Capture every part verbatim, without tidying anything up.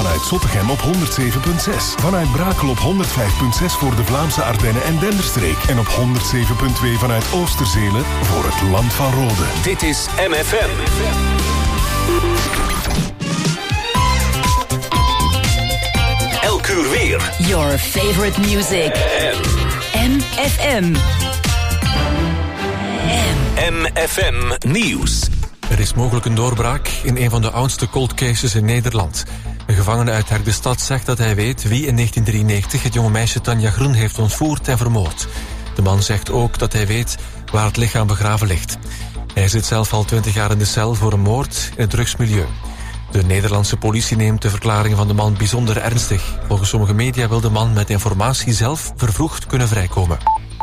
Vanuit Zottegem op honderd zeven komma zes. Vanuit Brakel op honderd vijf komma zes voor de Vlaamse Ardennen en Denderstreek. En op honderd zeven komma twee vanuit Oosterzelen voor het Land van Rode. Dit is M F M. Elk uur weer. Your favorite music. M F M. M F M Nieuws. Er is mogelijk een doorbraak in een van de oudste cold cases in Nederland. Een gevangene uit Herkdestad zegt dat hij weet wie in negentien drieënnegentig het jonge meisje Tanja Groen heeft ontvoerd en vermoord. De man zegt ook dat hij weet waar het lichaam begraven ligt. Hij zit zelf al twintig jaar in de cel voor een moord in het drugsmilieu. De Nederlandse politie neemt de verklaring van de man bijzonder ernstig. Volgens sommige media wil de man met informatie zelf vervroegd kunnen vrijkomen.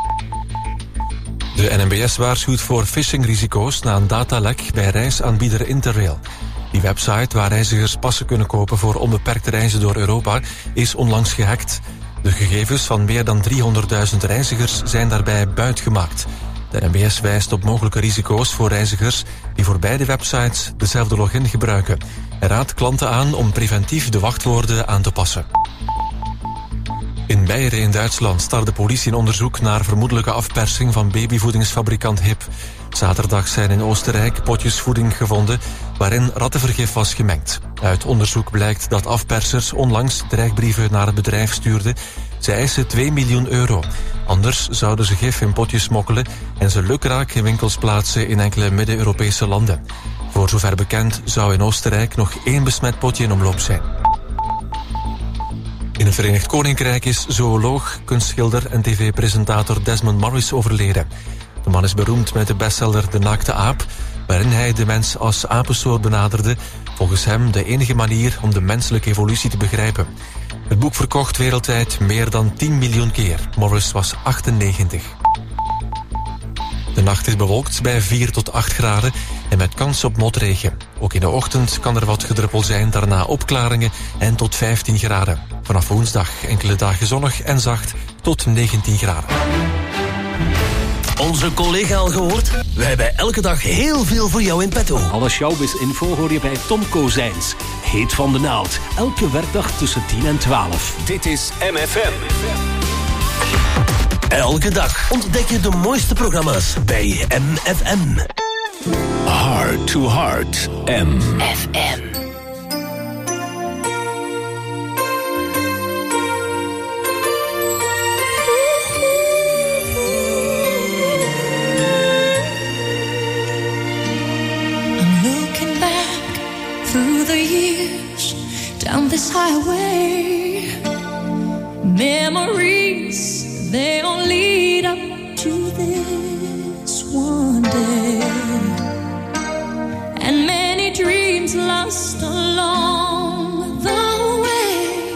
De N M B S waarschuwt voor phishing-risico's na een datalek bij reisaanbieder Interrail. Die website waar reizigers passen kunnen kopen voor onbeperkte reizen door Europa is onlangs gehackt. De gegevens van meer dan driehonderdduizend reizigers zijn daarbij buitgemaakt. De N M B S wijst op mogelijke risico's voor reizigers die voor beide websites dezelfde login gebruiken. Hij raadt klanten aan om preventief de wachtwoorden aan te passen. In Beieren in Duitsland start de politie een onderzoek naar vermoedelijke afpersing van babyvoedingsfabrikant Hip. Zaterdag zijn in Oostenrijk potjes voeding gevonden waarin rattenvergif was gemengd. Uit onderzoek blijkt dat afpersers onlangs dreigbrieven naar het bedrijf stuurden. Ze eisen twee miljoen euro. Anders zouden ze gif in potjes smokkelen en ze lukraak in winkels plaatsen in enkele Midden-Europese landen. Voor zover bekend zou in Oostenrijk nog één besmet potje in omloop zijn. In het Verenigd Koninkrijk is zooloog, kunstschilder en tv-presentator Desmond Morris overleden. De man is beroemd met de bestseller De Naakte Aap, waarin hij de mens als apensoort benaderde, volgens hem de enige manier om de menselijke evolutie te begrijpen. Het boek verkocht wereldwijd meer dan tien miljoen keer. Morris was achtennegentig. De nacht is bewolkt bij vier tot acht graden en met kans op motregen. Ook in de ochtend kan er wat gedruppel zijn, daarna opklaringen en tot vijftien graden. Vanaf woensdag enkele dagen zonnig en zacht tot negentien graden. Onze collega al gehoord? We hebben elke dag heel veel voor jou in petto. Alle showbiz-info hoor je bij Tom Kozijns. Heet van de naald. Elke werkdag tussen tien en twaalf. Dit is M F M. Elke dag ontdek je de mooiste programma's bij M F M. Heart to Heart. M F M. Down this highway, memories, they all lead up to this one day, and many dreams lost along the way.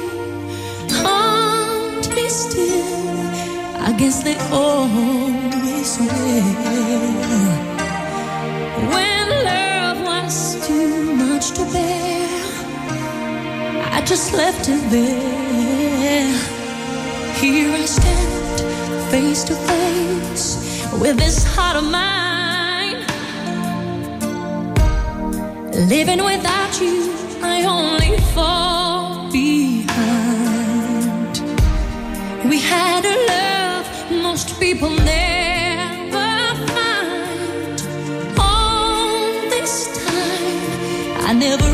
Can't be still, I guess they always will. When love was too much to bear, I just left it there. Here I stand, face to face with this heart of mine. Living without you, I only fall behind. We had a love most people never find. All this time, I never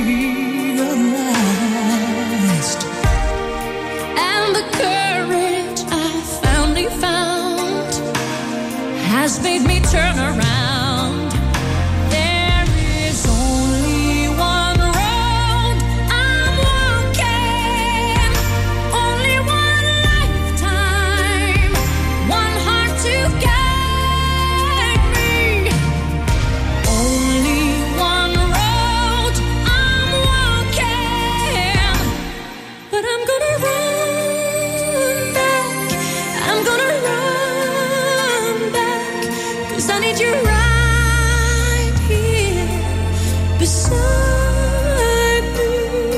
has made me turn around. There is only one road I'm walking, only one lifetime, one heart to guide me. Only one road I'm walking, but I'm gonna run back, I'm gonna run. I need you right here beside me.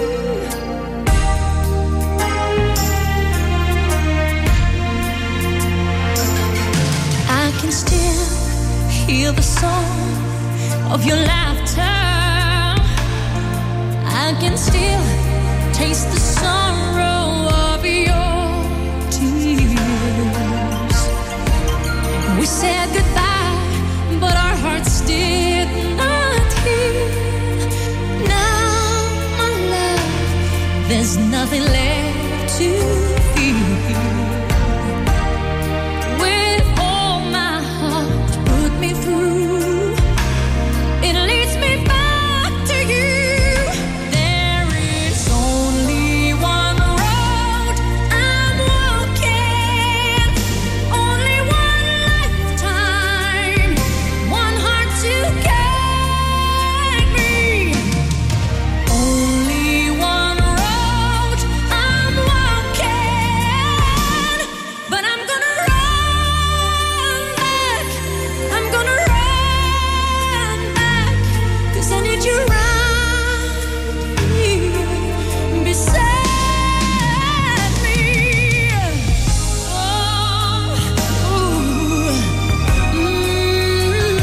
I can still hear the song of your laughter. I can still taste there's nothing left to fear. With all my heart, put me through. It leads me back to you. There is only one road I'm walking, only one lifetime, one heart to guide me. Only one road I'm walking, but I'm gonna run back. I'm gonna run back, 'cause I need you right here beside me. Oh, ooh, mm.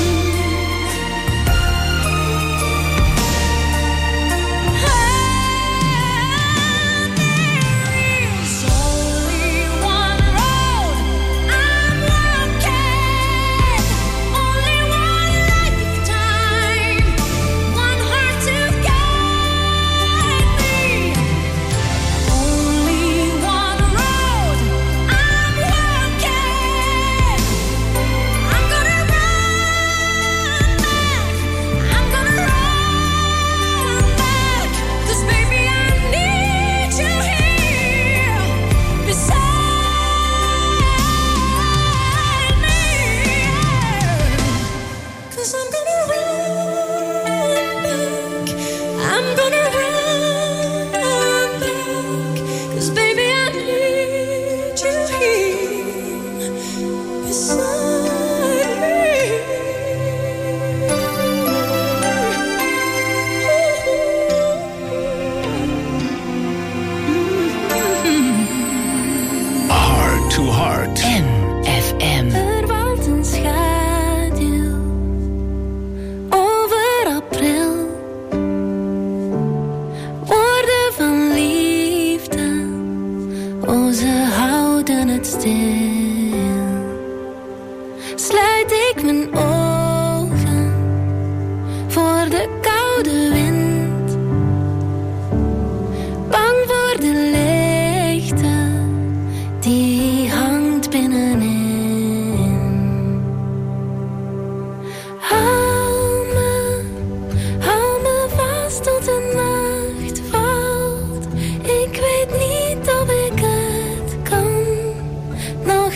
There is only one road I'm walking, only one lifetime, one heart to guide me. Only one road I'm walking. I'm gonna run back. I'm gonna run back, 'cause baby I need you here beside me. 'Cause I'm gonna run back. I'm gonna run back, 'cause baby I need you here beside me. Heart to Heart. M F M. Er valt een schaduw over april. Woorden van liefde, oh ze houden het stil. Sluit ik mijn ogen voor de koude wind, bang voor de leegte die hangt binnenin. Hou me, hou me vast tot de nacht valt. Ik weet niet of ik het kan nog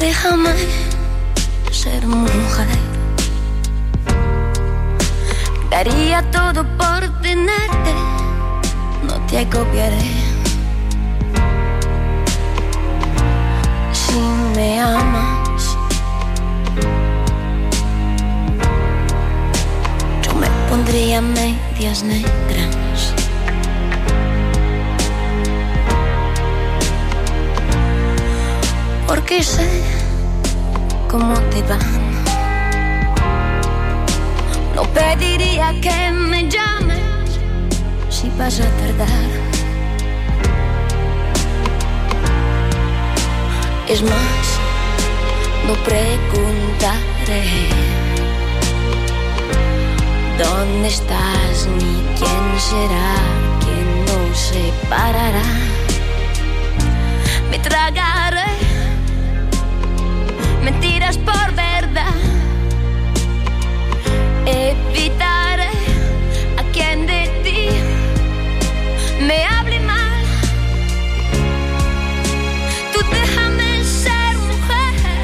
Déjame ser mujer. Daría todo por tenerte, no te copiaré. Si me amas, yo me pondría medias negras. Porque sé cómo te van. No pediría que me llames si vas a tardar. Es más, no preguntaré dónde estás ni quién será quien nos separará. Me tragaré mentiras por verdad. Evitaré a quien de ti me hable mal. Tú déjame ser mujer.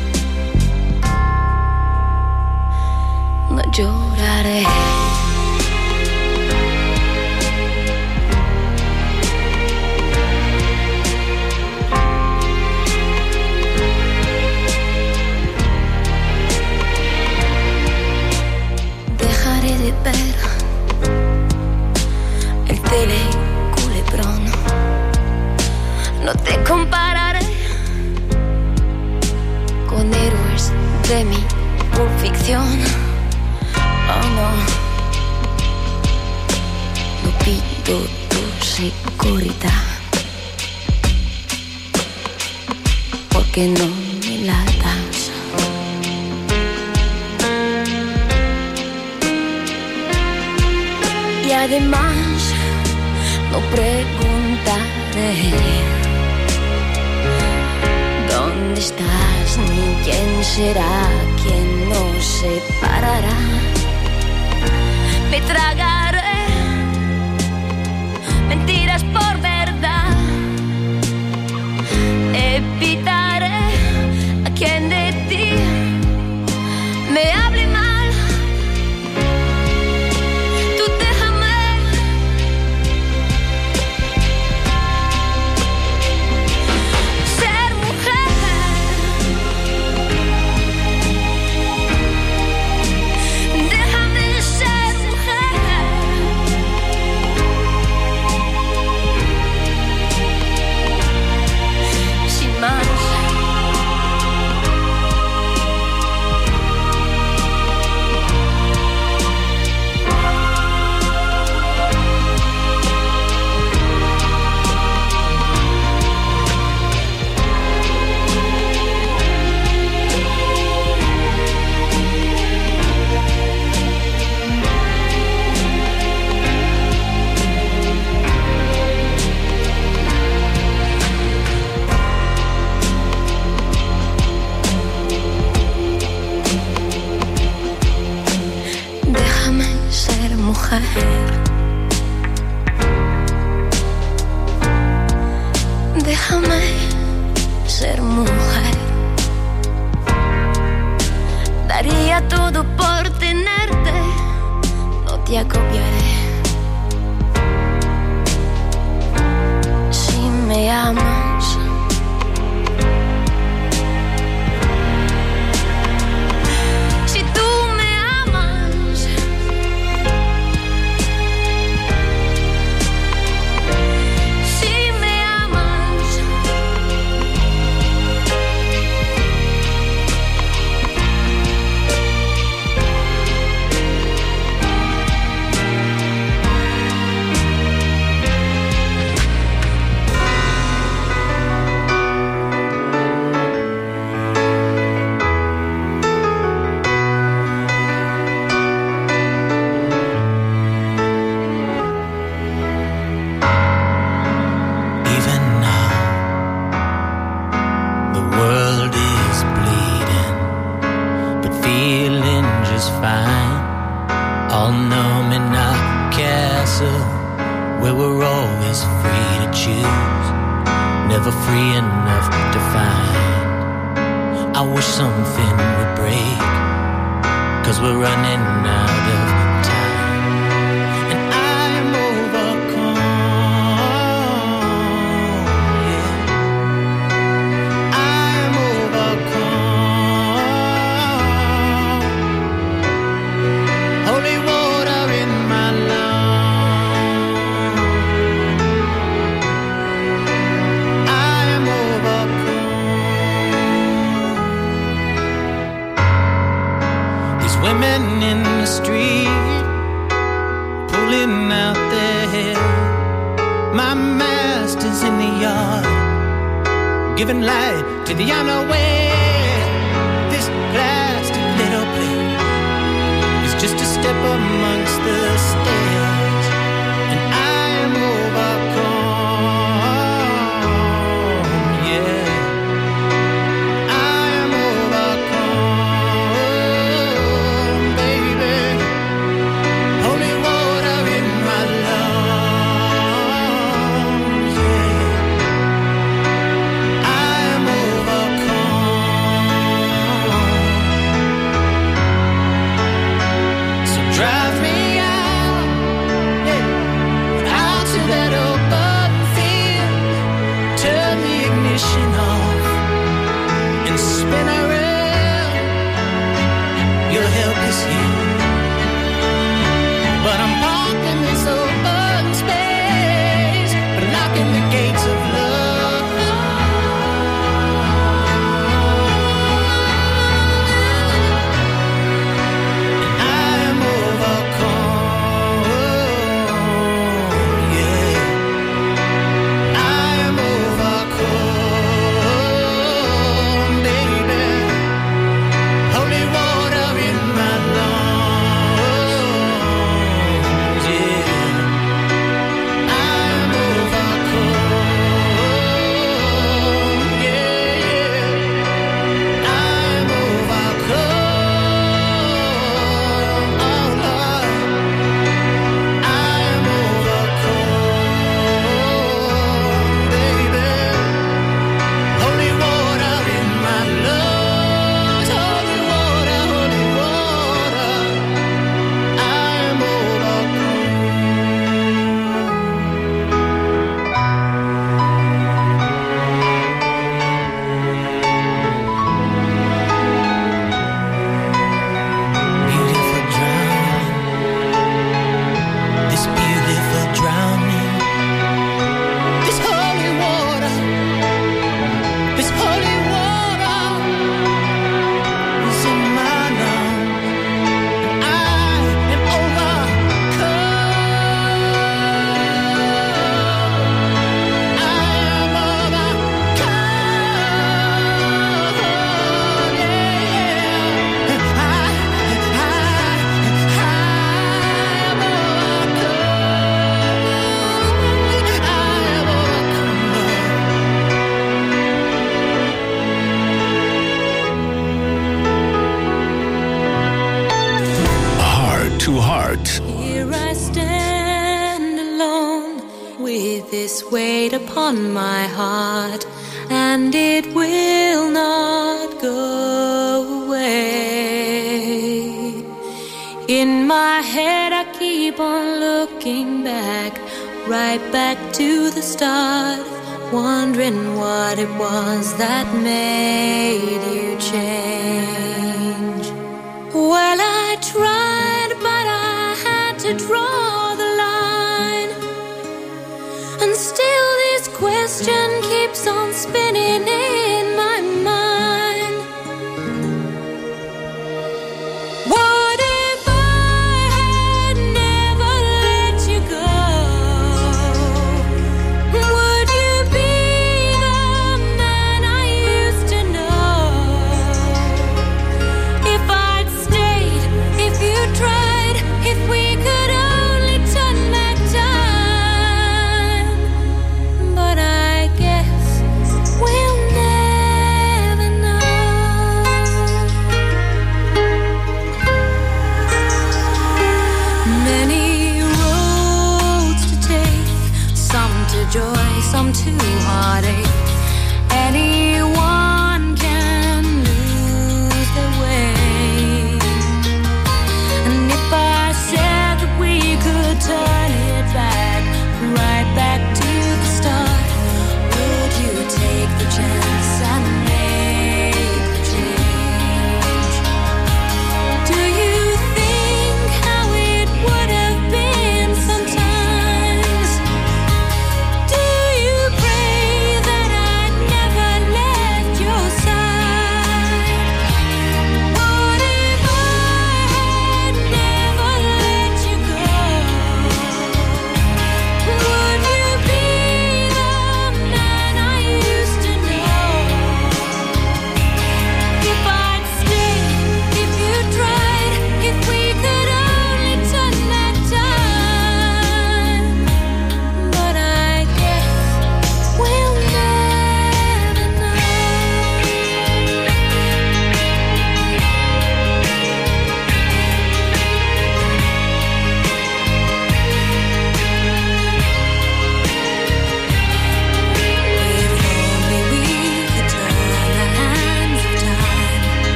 No lloraré. De ver el teleculebrón. No te compararé con héroes de mi pulp ficción. Oh no, no pido tu seguridad, porque no me la das. Y además no preguntaré dónde estás ni quién será quien nos separará. Me tragaré mentiras por verdad. Evitaré a quien de ti me hable mal. Déjame ser mujer. Daría todo por tenerte, no te acopiaré. Si me amas, si tú me amas, si me amas, where we're always free to choose, never free enough to find. I wish something would break, 'cause we're running out of time. And I'm overcome, yeah. I'm overcome. Holy water in my lungs. I am overcome. These women in the street pulling out their hair. My master's in the yard giving light to the unaware. This plastic little plate is just a step amongst the stairs. And I am overcome, yeah. I am overcome, baby. Holy water in my lungs, yeah. I am overcome. So drive me out, yeah, out to that open field. Turn the ignition off and spin around. Your help is here, but I'm parked in this open space, blocking the gates of love. I am overcome, yeah. I am overcome, baby. Holy water in my lungs, yeah. I am overcome, yeah. I am overcome, oh Lord. I am overcome, baby. Holy water in my lungs, holy water, holy water. I am beautiful drowning, this beautiful drowning, this holy water, this holy water is in my lungs. I am overcome. I am overcome, yeah. I, I, I am overcome. I am overcome. Heart to Heart. Here I stand alone with this weight upon my heart, and it will not go away. In my head I keep on looking back, right back to the start, wondering what it was that made you change. Well, I tried, but I had to draw the line, and still this question keeps on spinning in my mind. What if I had never let you go? Would you be the man I used to know? If I'd stayed, if you tried, if we could only turn back time. But I guess we'll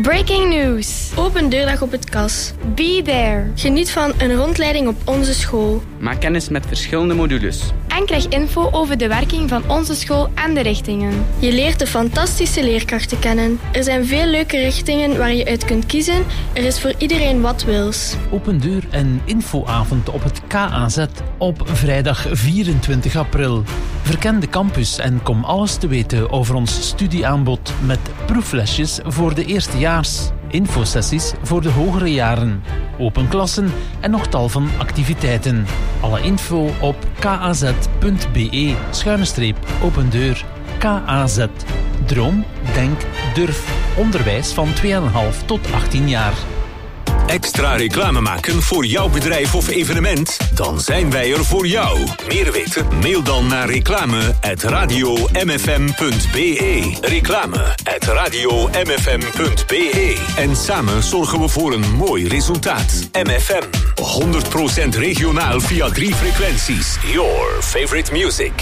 Breaking news. Open deurdag op het K A S. Be there. Geniet van een rondleiding op onze school. Maak kennis met verschillende modules. En krijg info over de werking van onze school en de richtingen. Je leert de fantastische leerkrachten kennen. Er zijn veel leuke richtingen waar je uit kunt kiezen. Er is voor iedereen wat wils. Open deur en infoavond op het K A Z op vrijdag vierentwintig april. Verken de campus en kom alles te weten over ons studieaanbod met proeflesjes voor de eerstejaars, infosessies voor de hogere jaren, open klassen en nog tal van activiteiten. Alle info op kaz.be schuine streep open deur. K A Z. Droom, denk, durf. Onderwijs van twee komma vijf tot achttien jaar. Extra reclame maken voor jouw bedrijf of evenement? Dan zijn wij er voor jou. Meer weten? Mail dan naar reclame at radio m f m punt b e. Reclame at radio m f m punt b e. En samen zorgen we voor een mooi resultaat. M F M. honderd procent regionaal via drie frequenties. Your favorite music.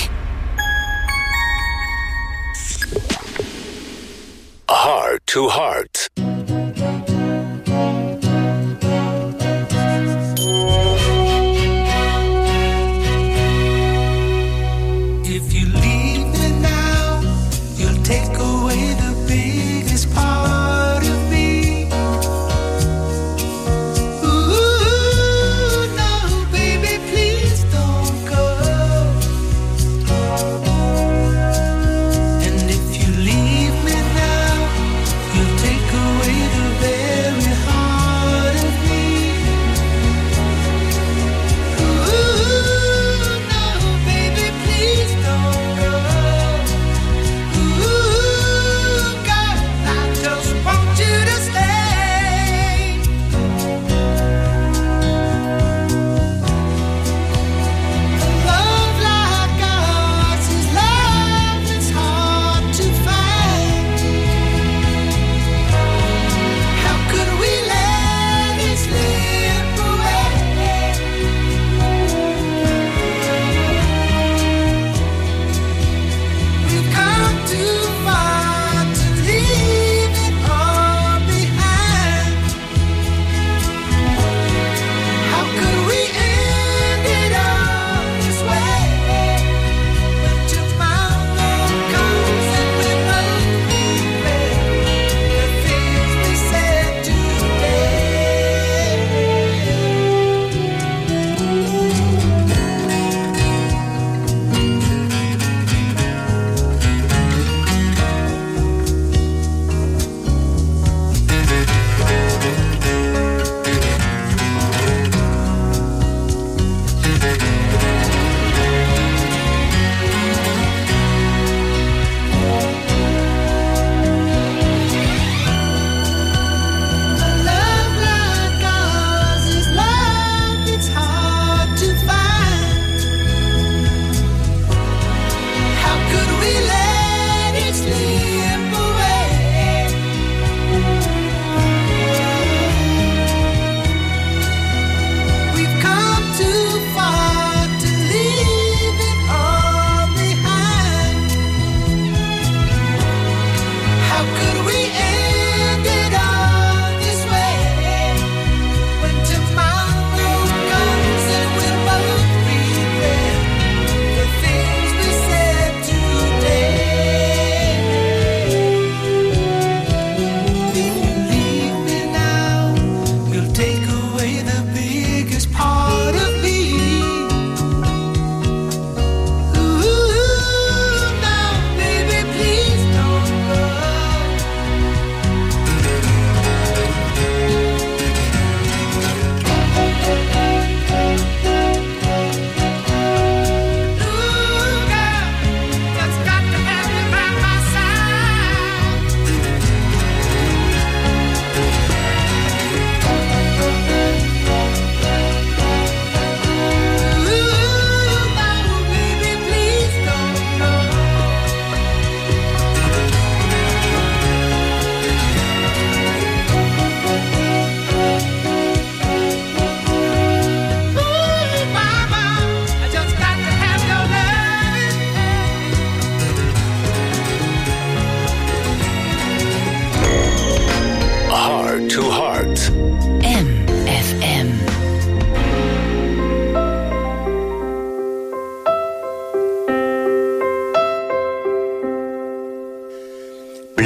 Heart to Heart. Take away the biggest part of me. Ooh, no, baby, please don't go. And if you leave me now, you'll take away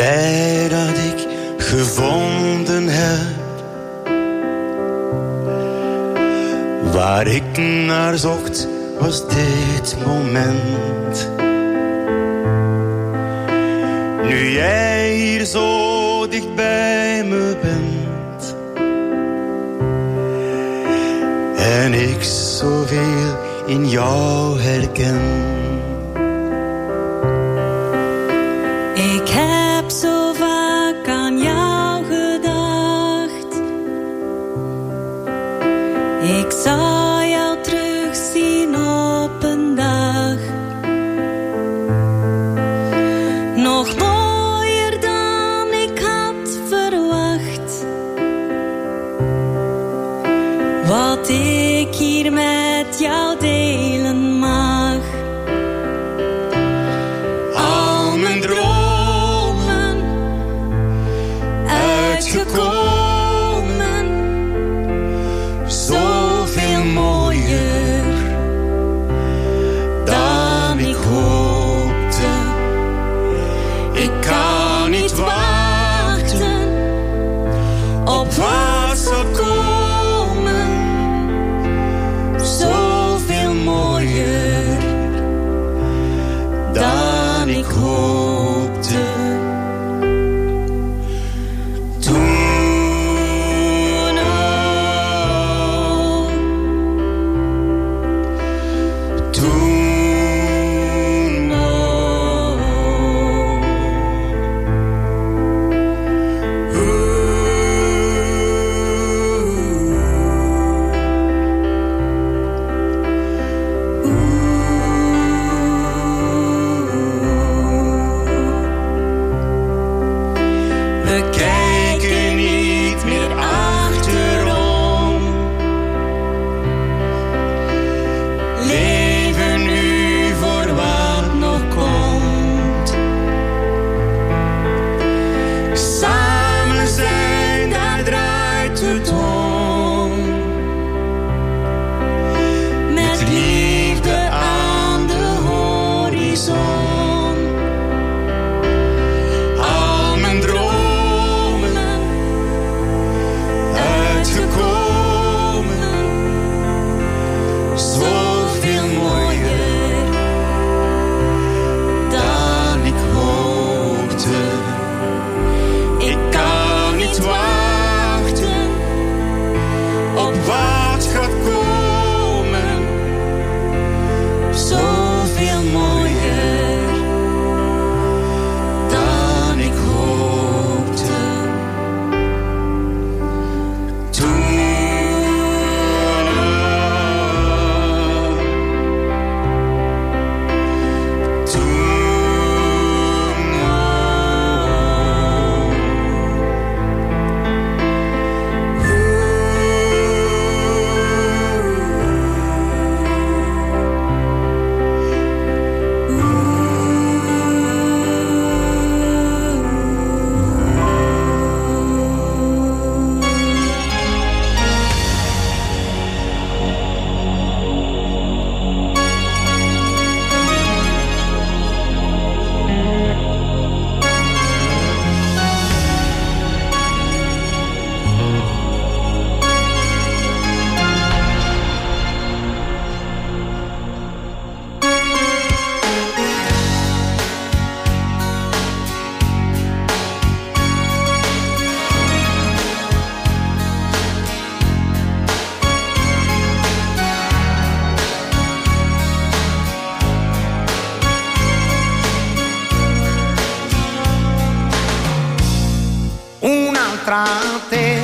blij dat ik gevonden heb waar ik naar zocht, was dit moment. Nu jij hier zo dicht bij me bent en ik zoveel in jou herken. Ik heb zo vaak aan jou gedacht. Ik zou jou terugzien op een dag. Nog mooier dan ik had verwacht. Wat ik hier met jou delen mag. Al mijn dromen uitgekomen, zoveel mooier dan ik hoopte. Ik kan niet wachten op wat zal komen, zoveel mooier dan ik hoopte. Toen al, toen al. We kijken niet meer achterom, leven nu voor wat nog komt. Samen zijn, daar draait het om. Met liefde aan de horizon. Al mijn dromen uitgekomen, zoveel mooier dan ik hoopte. Ik kan niet wachten op wat gaat komen, zoveel mooier dan ik hoopte. Toen al, toen al. Un'altra te,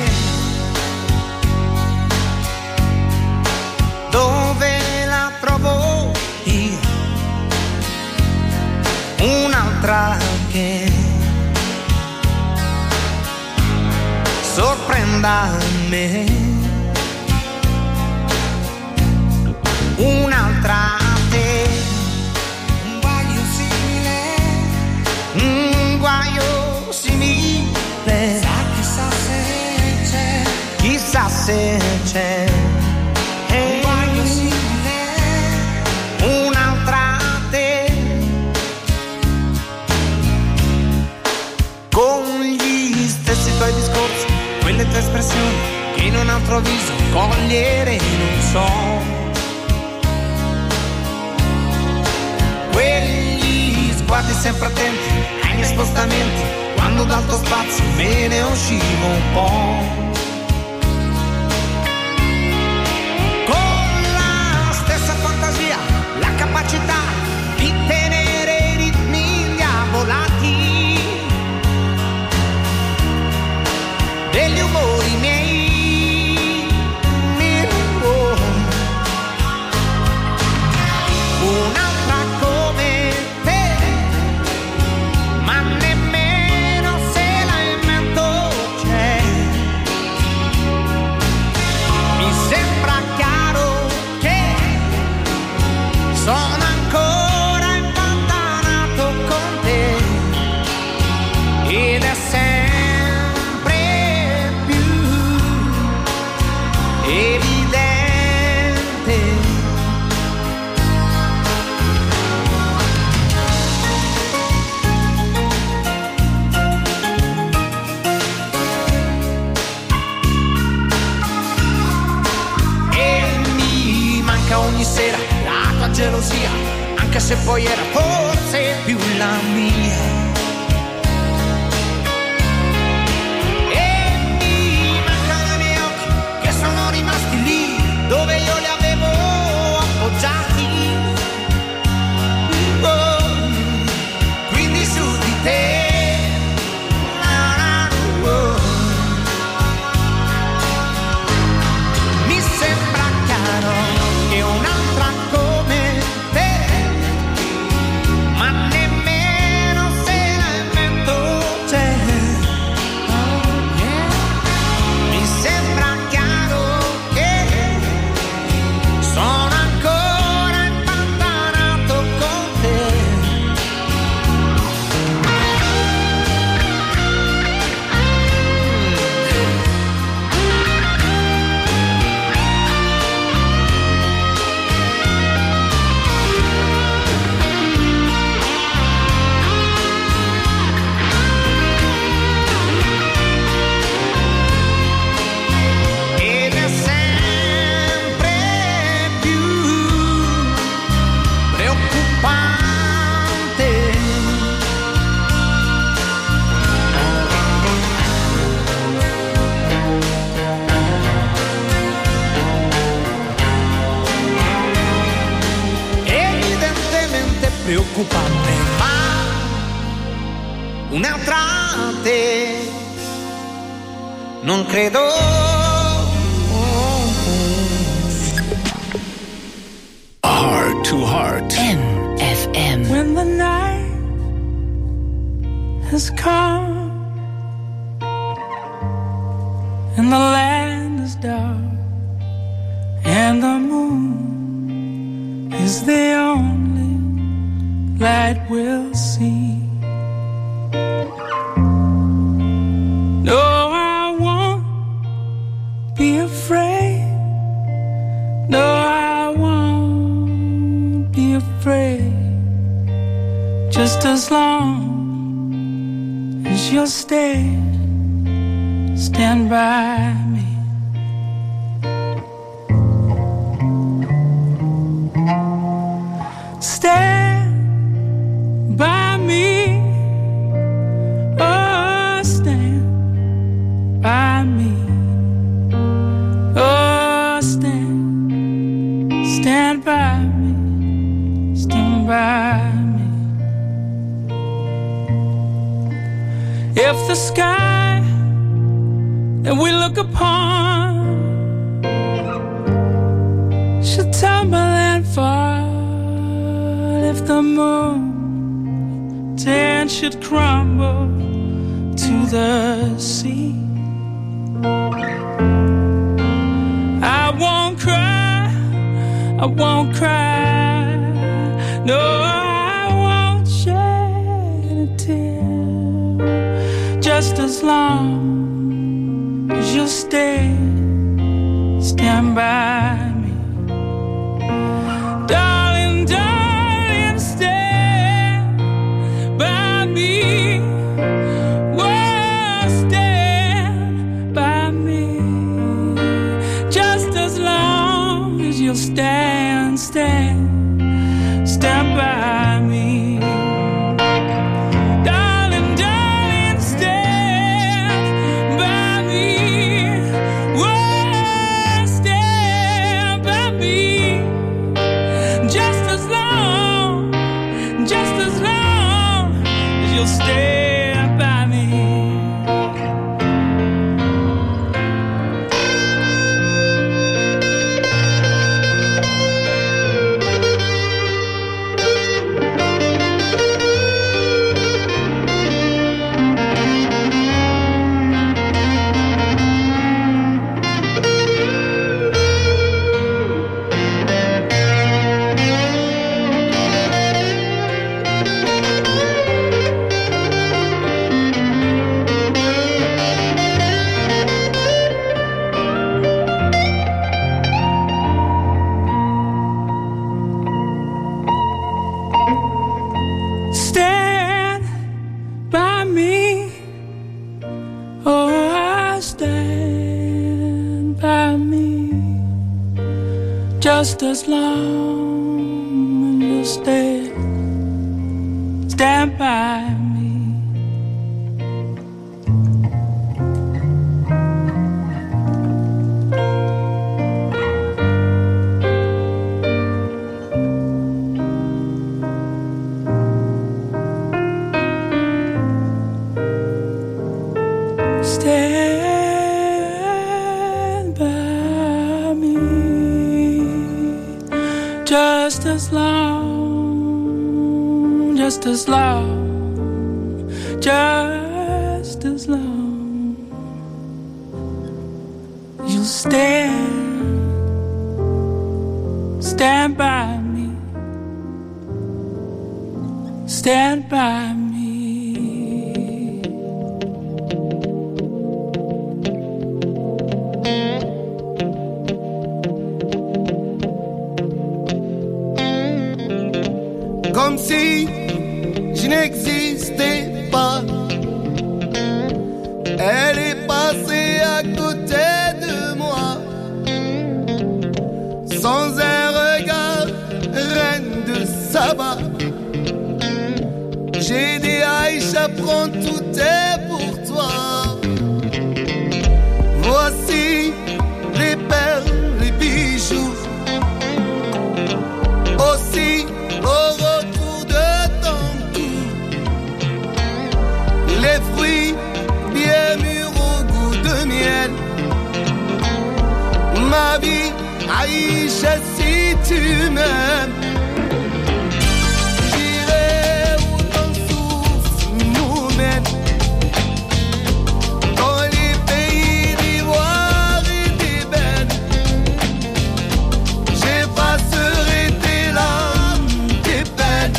dove la trovo io? Un'altra che sorprenda me. Un'altra te, un guaio simile, un guaio simile. Chissà se c'è, chissà se c'è. Un guaio simile, un'altra te, espressioni che in un altro viso cogliere non so. Quegli sguardi sempre attenti ai miei spostamenti, quando dal tuo spazio me ne uscivo un po'. La capacità di tenere i ritmi diavolati degli umori miei. Oh. Un'altra come te, ma nemmeno se la invento c'è. Mi sembra chiaro che sono ancora impantanato con te ed è sempre più evidente. E mi manca ogni sera la tua gelosia, anche se poi era forse più la mia. E mi mancano i miei occhi che sono rimasti lì dove io li avevo appoggiati. Oh, quindi su di te. Oh. Mi sembra chiaro che un'altra come te, ma nemmeno se la invento c'è. Oh, yeah. Mi sembra chiaro che sono ancora impantanato con te. Ed è sempre più preoccupante. Evidentemente preoccupante, ma un'altra te non credo. Heart to Heart. M F M. When the night has come and the land is dark and the moon is the only light we'll see. No, I won't be afraid. No, I won't be afraid. Just as long as you'll stay, stand by me. Stand by me. Oh, stand by me. Oh, stand, stand by me. Stand by me. If the sky that we look upon should tumble and fall, if the mountain should crumble to the sea, I won't cry, I won't cry, no, I won't shed a tear. Just as long as you'll stay, stand by me, darling, darling, stand by me, oh, stand by me. you'll stand by me. Just as long as you stay, stand by me. Stand by me. Just as long, just as long, just as long, you'll stand, stand by me, stand by me. Comme si je n'existais pas. Elle est passée à côté de moi, sans un regard, reine de Saba. J'ai dit Aïcha, prends tout est pour toi. Voici les perles, les bijoux, aussi au retour de ton cou, les fruits bien mûrs au goût de miel. Ma vie, Aïcha, si tu m'aimes, j'irai où ton souffle nous mène, dans les pays d'ivoire et d'ébène. J'effacerai tes larmes, tes peines.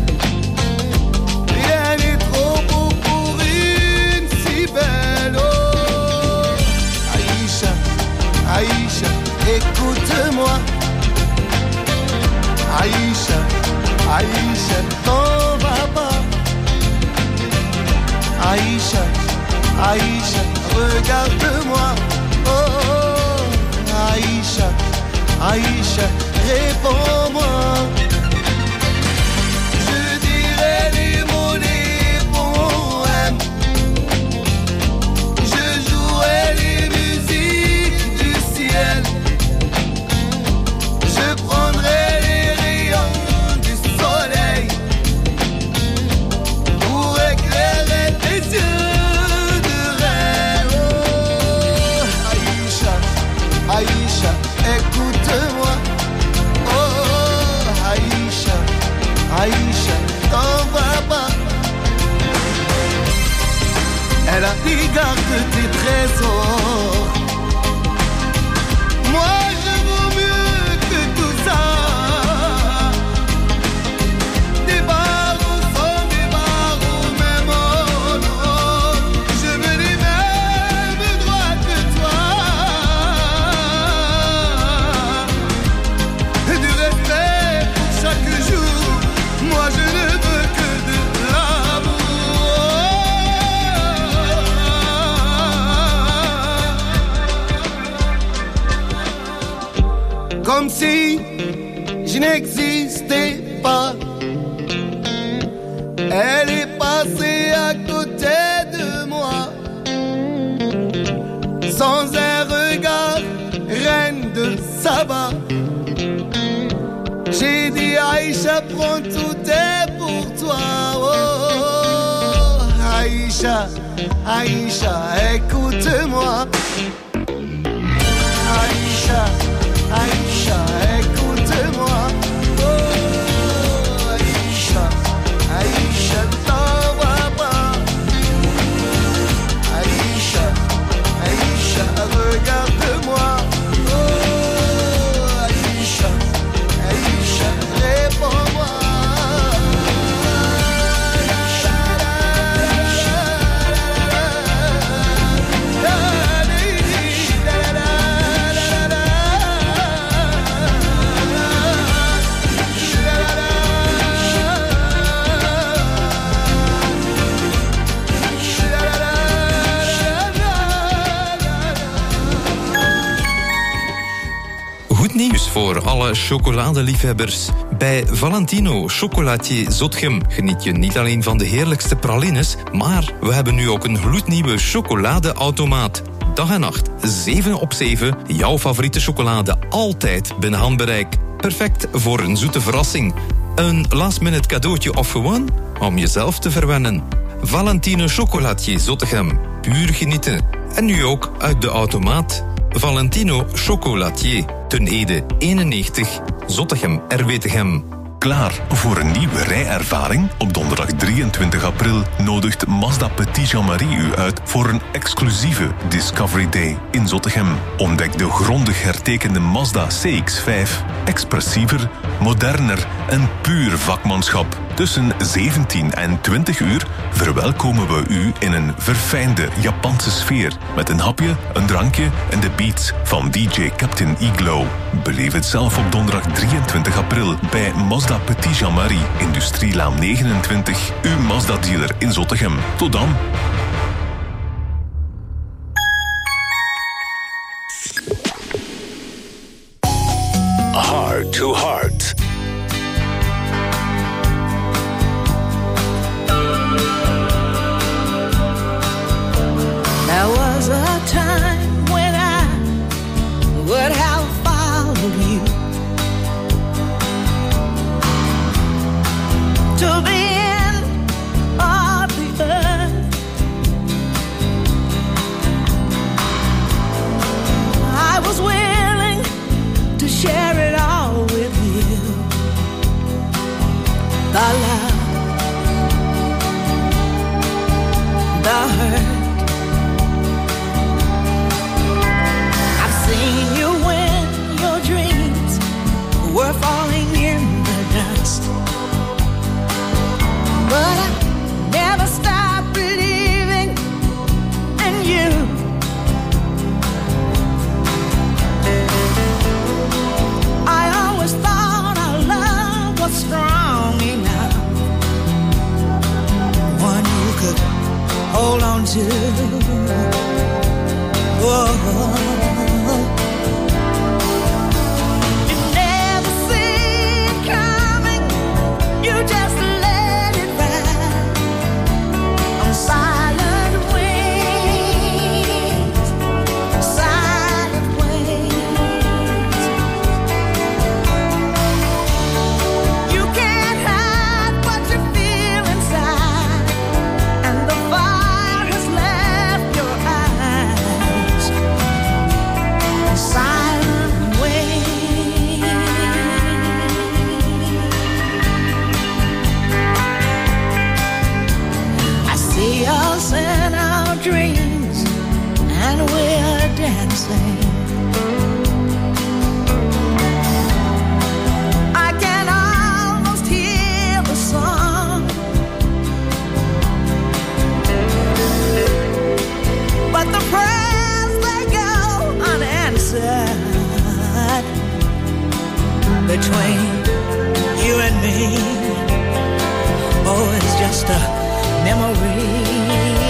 Rien n'est trop beau pour une si belle. Oh, Aïcha, Aïcha, écoute-moi. Aïcha, Aïcha, t'en vas pas. Aïcha, Aïcha, regarde-moi. Oh, Aïcha, Aïcha, réponds-moi. Je dirai les mots, les poèmes. Je jouerai les musiques du ciel. Je prendrai les rayons du soleil pour éclairer tes yeux de rêve. Oh, Aïcha, Aïcha, écoute-moi. Oh, Aïcha, Aïcha, t'en vas pas. Elle a dit garde tes trésors. Moi je vaux mieux que tout ça. Des barreaux sont des barreaux, même oh non. Je veux les mêmes droits que toi. Du respect pour chaque jour. Moi je ne veux que de l'amour. Comme si je n'existais pas. Elle est passée à côté de moi, sans un regard, reine de Saba. J'ai dit Aïcha, prends tout est pour toi. Oh, Aïcha, Aïcha, écoute-moi. Aïcha, Aïcha, écoute-moi. Oh, Aïcha, Aïcha, t'en vois pas. Aïcha, Aïcha, regarde-moi. Oh, Aïcha, Aïcha, réponds-moi. Nieuws voor alle chocoladeliefhebbers. Bij Valentino Chocolatier Zotgem geniet je niet alleen van de heerlijkste pralines, maar we hebben nu ook een gloednieuwe chocoladeautomaat. Dag en nacht, zeven op zeven, jouw favoriete chocolade altijd binnen handbereik. Perfect voor een zoete verrassing. Een last-minute cadeautje of gewoon om jezelf te verwennen. Valentino Chocolatier Zottegem, puur genieten. En nu ook uit de automaat. Valentino Chocolatier, Ten Ede eenennegentig, Zottegem, R W T G M. Klaar voor een nieuwe rijervaring? Op donderdag drieëntwintig april nodigt Mazda Petit Jean-Marie u uit voor een exclusieve Discovery Day in Zottegem. Ontdek de grondig hertekende Mazda C X vijf. Expressiever, moderner en puur vakmanschap. Tussen zeventien en twintig uur verwelkomen we u in een verfijnde Japanse sfeer. Met een hapje, een drankje en de beats van D J Captain Iglo. Beleef het zelf op donderdag drieëntwintig april bij Mazda Petit Jean-Marie, Industrielaan negenentwintig, uw Mazda-dealer in Zottegem. Tot dan! Heart to Heart. There was a time when I would have followed you to the end of the earth. I was willing to share it all with you. The love, the hurt. Seen you when your dreams were falling in the dust, but I never stopped believing in you. I always thought our love was strong enough, one you could hold on to. Whoa. I can almost hear the song, but the prayers they go unanswered between you and me. Oh, it's just a memory.